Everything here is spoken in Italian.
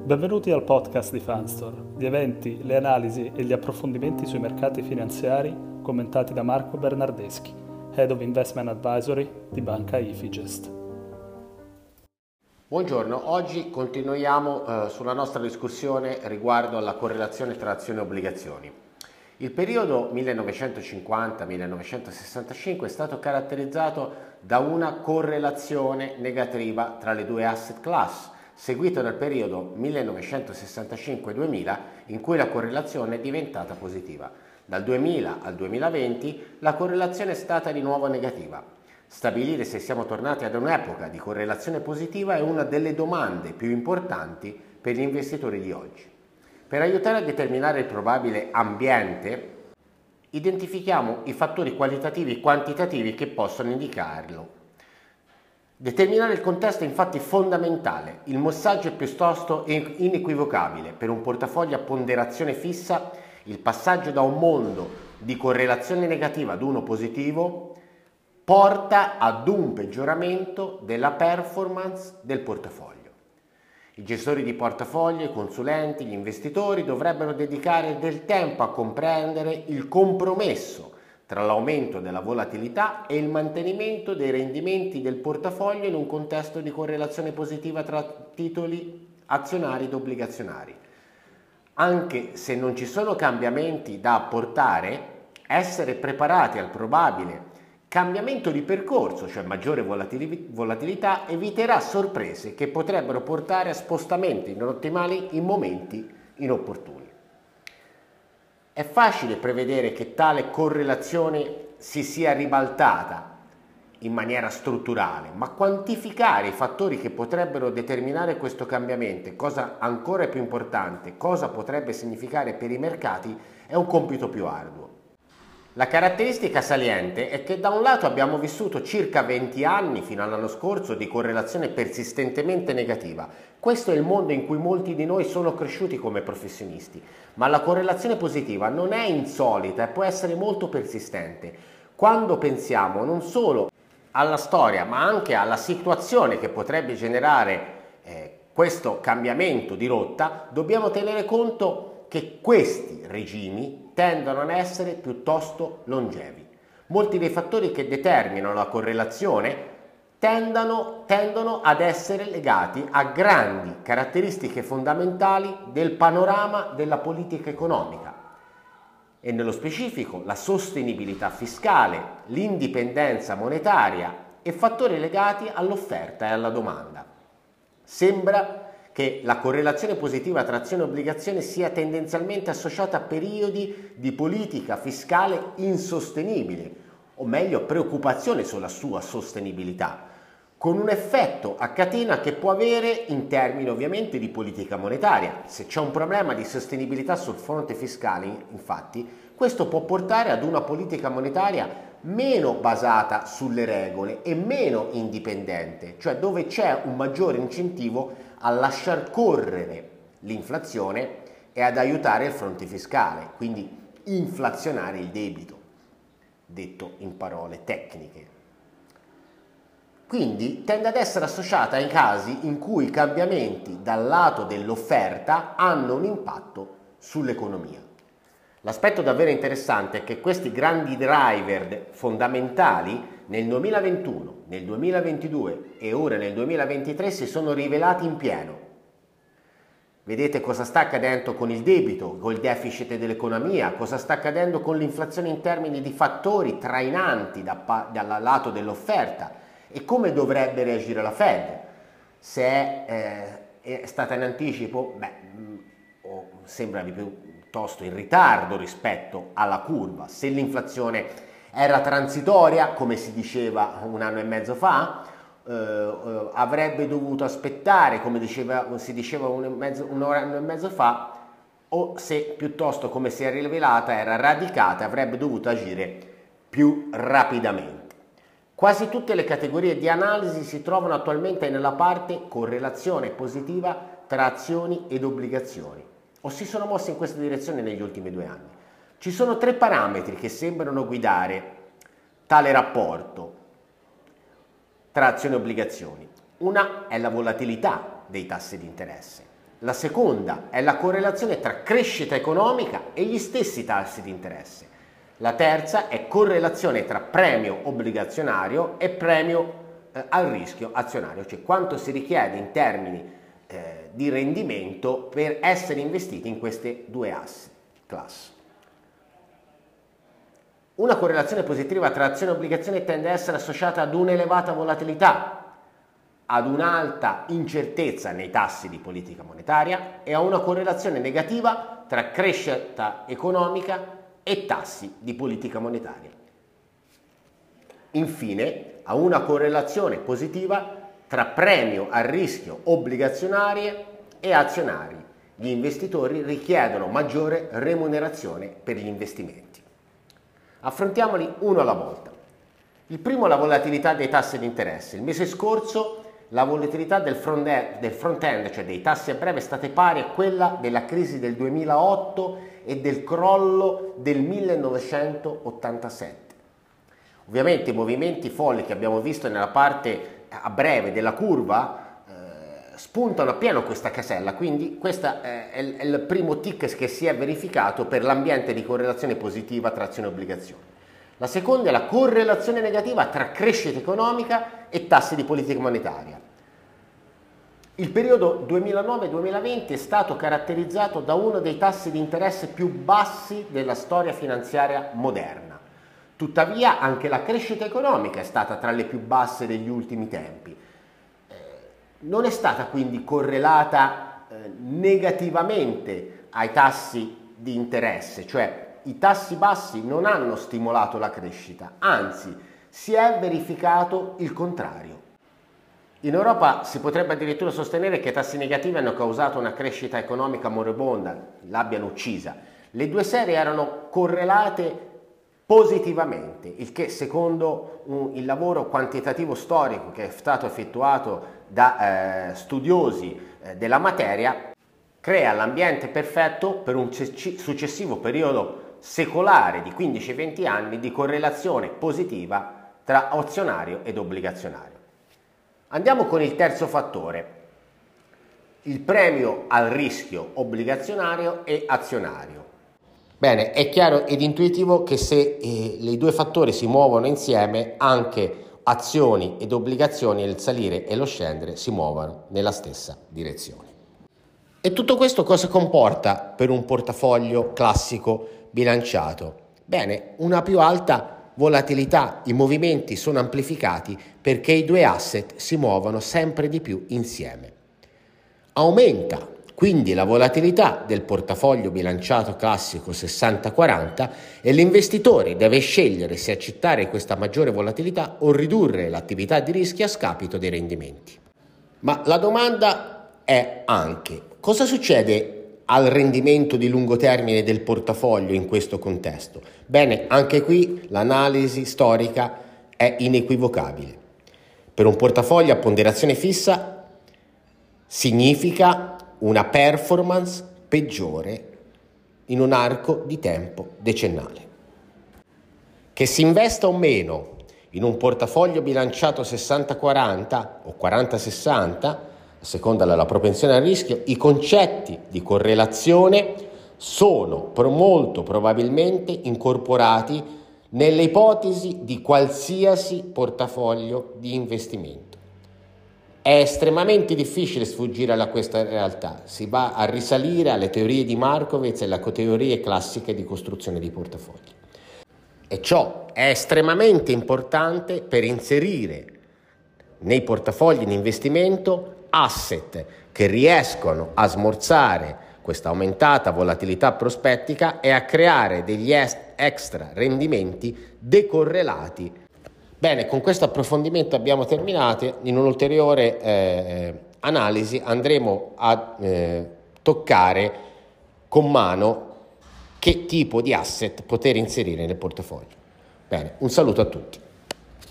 Benvenuti al podcast di Fanstore, gli eventi, le analisi e gli approfondimenti sui mercati finanziari commentati da Marco Bernardeschi, Head of Investment Advisory di Banca Ifigest. Buongiorno, oggi continuiamo sulla nostra discussione riguardo alla correlazione tra azioni e obbligazioni. Il periodo 1950-1965 è stato caratterizzato da una correlazione negativa tra le due asset class, seguito dal periodo 1965-2000 in cui la correlazione è diventata positiva. Dal 2000 al 2020 la correlazione è stata di nuovo negativa. Stabilire se siamo tornati ad un'epoca di correlazione positiva è una delle domande più importanti per gli investitori di oggi. Per aiutare a determinare il probabile ambiente, identifichiamo i fattori qualitativi e quantitativi che possono indicarlo. Determinare il contesto è infatti fondamentale. Il messaggio è piuttosto inequivocabile. Per un portafoglio a ponderazione fissa, il passaggio da un mondo di correlazione negativa ad uno positivo porta ad un peggioramento della performance del portafoglio. I gestori di portafoglio, i consulenti, gli investitori dovrebbero dedicare del tempo a comprendere il compromesso tra l'aumento della volatilità e il mantenimento dei rendimenti del portafoglio in un contesto di correlazione positiva tra titoli azionari ed obbligazionari. Anche se non ci sono cambiamenti da apportare, essere preparati al probabile cambiamento di percorso, cioè maggiore volatilità, eviterà sorprese che potrebbero portare a spostamenti non ottimali in momenti inopportuni. È facile prevedere che tale correlazione si sia ribaltata in maniera strutturale, ma quantificare i fattori che potrebbero determinare questo cambiamento, cosa ancora più importante, cosa potrebbe significare per i mercati, è un compito più arduo. La caratteristica saliente è che da un lato abbiamo vissuto circa 20 anni fino all'anno scorso di correlazione persistentemente negativa. Questo è il mondo in cui molti di noi sono cresciuti come professionisti, ma la correlazione positiva non è insolita e può essere molto persistente. Quando pensiamo non solo alla storia, ma anche alla situazione che potrebbe generare questo cambiamento di rotta, dobbiamo tenere conto che questi regimi tendono ad essere piuttosto longevi. Molti dei fattori che determinano la correlazione tendono ad essere legati a grandi caratteristiche fondamentali del panorama della politica economica e nello specifico la sostenibilità fiscale, l'indipendenza monetaria e fattori legati all'offerta e alla domanda. Sembra che la correlazione positiva tra azione e obbligazione sia tendenzialmente associata a periodi di politica fiscale insostenibile, o meglio preoccupazione sulla sua sostenibilità, con un effetto a catena che può avere in termini ovviamente di politica monetaria. Se c'è un problema di sostenibilità sul fronte fiscale, infatti, questo può portare ad una politica monetaria meno basata sulle regole e meno indipendente, cioè dove c'è un maggiore incentivo a lasciar correre l'inflazione e ad aiutare il fronte fiscale, quindi inflazionare il debito, detto in parole tecniche. Quindi tende ad essere associata ai casi in cui i cambiamenti dal lato dell'offerta hanno un impatto sull'economia. L'aspetto davvero interessante è che questi grandi driver fondamentali nel 2021, nel 2022 e ora nel 2023 si sono rivelati in pieno. Vedete cosa sta accadendo con il debito, col deficit dell'economia, cosa sta accadendo con l'inflazione in termini di fattori trainanti dal lato dell'offerta e come dovrebbe reagire la Fed. Se è stata in anticipo, sembra piuttosto in ritardo rispetto alla curva. Se l'inflazione era transitoria, come si diceva un anno e mezzo fa, avrebbe dovuto aspettare, come si diceva un anno e mezzo fa, o se piuttosto, come si è rivelata, era radicata, avrebbe dovuto agire più rapidamente. Quasi tutte le categorie di analisi si trovano attualmente nella parte correlazione positiva tra azioni ed obbligazioni, o si sono mosse in questa direzione negli ultimi 2 anni. Ci sono 3 parametri che sembrano guidare tale rapporto tra azioni e obbligazioni. Una è la volatilità dei tassi di interesse. La seconda è la correlazione tra crescita economica e gli stessi tassi di interesse. La terza è correlazione tra premio obbligazionario e premio al rischio azionario, cioè quanto si richiede in termini di rendimento per essere investiti in queste due asset class. Una correlazione positiva tra azione e obbligazione tende a essere associata ad un'elevata volatilità, ad un'alta incertezza nei tassi di politica monetaria e a una correlazione negativa tra crescita economica e tassi di politica monetaria. Infine, a una correlazione positiva tra premio al rischio obbligazionarie e azionari. Gli investitori richiedono maggiore remunerazione per gli investimenti. Affrontiamoli uno alla volta. Il primo è la volatilità dei tassi di interesse. Il mese scorso la volatilità del front-end, cioè dei tassi a breve, è stata pari a quella della crisi del 2008 e del crollo del 1987. Ovviamente i movimenti folli che abbiamo visto nella parte a breve della curva spuntano appieno questa casella, quindi questo è il primo tick che si è verificato per l'ambiente di correlazione positiva tra azioni e obbligazioni. La seconda è la correlazione negativa tra crescita economica e tassi di politica monetaria. Il periodo 2009-2020 è stato caratterizzato da uno dei tassi di interesse più bassi della storia finanziaria moderna. Tuttavia anche la crescita economica è stata tra le più basse degli ultimi tempi. Non è stata quindi correlata negativamente ai tassi di interesse, cioè i tassi bassi non hanno stimolato la crescita, anzi si è verificato il contrario. In Europa si potrebbe addirittura sostenere che i tassi negativi hanno causato una crescita economica moribonda, l'abbiano uccisa. Le due serie erano correlate positivamente, il che secondo il lavoro quantitativo storico che è stato effettuato da studiosi della materia crea l'ambiente perfetto per un successivo periodo secolare di 15-20 anni di correlazione positiva tra azionario ed obbligazionario. Andiamo con il terzo fattore, il premio al rischio obbligazionario e azionario. Bene, è chiaro ed intuitivo che se i due fattori si muovono insieme, anche azioni ed obbligazioni, il salire e lo scendere, si muovono nella stessa direzione. E tutto questo cosa comporta per un portafoglio classico bilanciato? Bene, una più alta volatilità, i movimenti sono amplificati perché i due asset si muovono sempre di più insieme. Aumenta quindi la volatilità del portafoglio bilanciato classico 60-40 e l'investitore deve scegliere se accettare questa maggiore volatilità o ridurre l'attività di rischio a scapito dei rendimenti. Ma la domanda è anche: cosa succede al rendimento di lungo termine del portafoglio in questo contesto? Bene, anche qui l'analisi storica è inequivocabile. Per un portafoglio a ponderazione fissa significa una performance peggiore in un arco di tempo decennale. Che si investa o meno in un portafoglio bilanciato 60-40 o 40-60, a seconda della propensione al rischio, i concetti di correlazione sono molto probabilmente incorporati nelle ipotesi di qualsiasi portafoglio di investimento. È estremamente difficile sfuggire a questa realtà, si va a risalire alle teorie di Markowitz e alle teorie classiche di costruzione di portafogli. E ciò è estremamente importante per inserire nei portafogli di investimento asset che riescono a smorzare questa aumentata volatilità prospettica e a creare degli extra rendimenti decorrelati. Bene, con questo approfondimento abbiamo terminato. In un'ulteriore analisi andremo a toccare con mano che tipo di asset poter inserire nel portafoglio. Bene, un saluto a tutti.